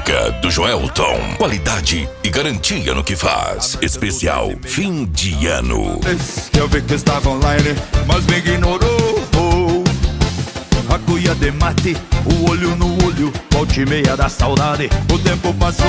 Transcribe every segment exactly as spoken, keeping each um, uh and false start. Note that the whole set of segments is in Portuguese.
Elétrica do Joelton. Qualidade e garantia no que faz. Especial fim de ano. Eu vi que estava online, mas me ignorou. A cuia de mate, o olho no olho, volte e meia da saudade. O tempo passou.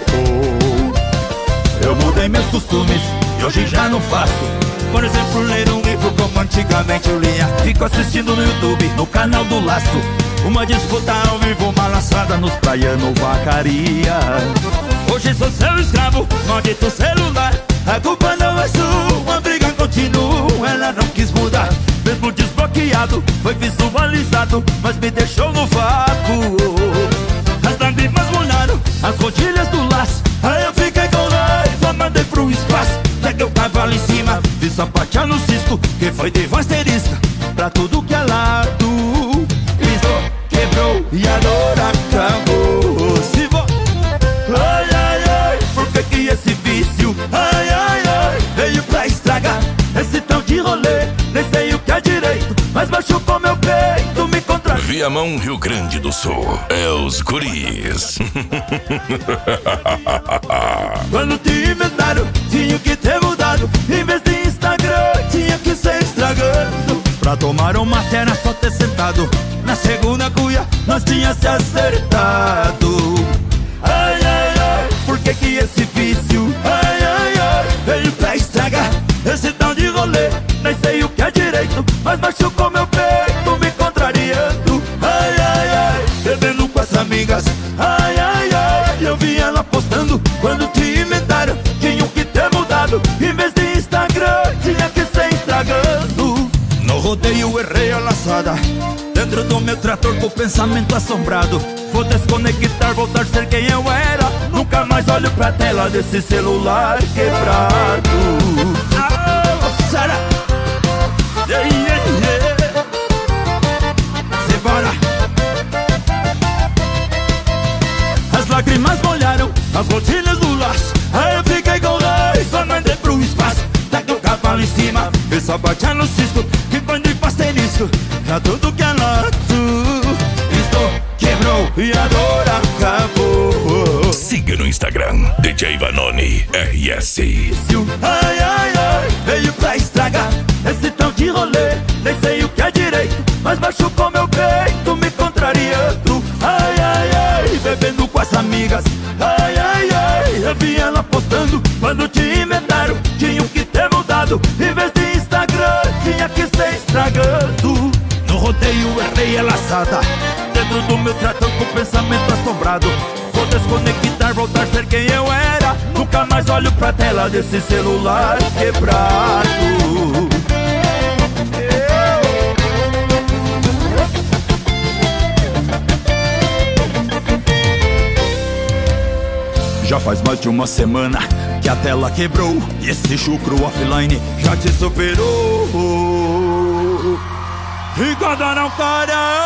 Eu mudei meus costumes e hoje já não faço. Por exemplo, ler um livro como antigamente eu lia. Fico assistindo no YouTube, no canal do Laço, uma disputa ao vivo, uma laçada nos praianos, vacaria. Hoje sou seu escravo, maldito celular. A culpa não é sua, a briga continua. Ela não quis mudar, mesmo desbloqueado, foi visualizado, mas me deixou no vácuo. As lágrimas molharam as rodilhas do laço. Aí eu fiquei com raiva, mandei pro espaço. Peguei o cavalo em cima, vi sapatear no cisco, que foi de voz terisca pra tudo que é lado. Pisou, quebrou e agora acabou. Se vou, ai, ai, ai, por que que esse vício, ai, ai, ai, veio pra estragar esse tal de rolê? Nem sei o que é direito, mas machucou meu peito, me contra... Viamão, Rio Grande do Sul, é os guris. Quando te inventaram, tinha que ter mudado. Em vez de Instagram, tinha que ser estragando. Pra tomar uma terra só ter sentado. Na segunda cuia, nós tinha se acertado. Ai, ai, ai, por que que esse vício, ai, ai, ai, veio pra estragar esse tal de rolê? Nem sei o que é direito, mas machucou meu peito, me contrariando. Ai, ai, ai, bebendo com as amigas. Ai, ai, ai, eu vi ela postando. Quando te inventaram, tinham que ter mudado. Em vez de Instagram, tinha que ser estragando. No rodeio errei a laçada, dentro do meu trator com o pensamento assombrado. Vou desconectar, voltar a ser quem eu era. Nunca mais olho pra tela desse celular quebrado. Ah, Sara, yeah, yeah, yeah. Simbora. As lágrimas molharam as rodilhas do laço. Aí eu fiquei com raiva, mandei pro espaço. Taquei o cavalo em cima, vi só bater no cisco, que foi de pasterisco pra tudo que é lato. Estou, quebrou e agora acabou. Siga no Instagram, D J Vanoni R S. Ai, ai, ai, veio pra estragar esse tal de rolê. Nem sei o que é direito, mas machucou meu peito, me contrariando. Ai, ai, ai, bebendo com as amigas. Ai, ai, ai, eu vi ela postando. Quando te inventaram, tinham que ter mudado. Em vez de Instagram, tinha que ser estragando. No rodeio errei a laçada, dentro do meu trator com o pensamento assombrado. Vou desconectar, voltar a ser quem eu era. Nunca mais olho pra tela desse celular quebrado. Já faz mais de uma semana que a tela quebrou e esse chucro offline já te superou. E quando não para,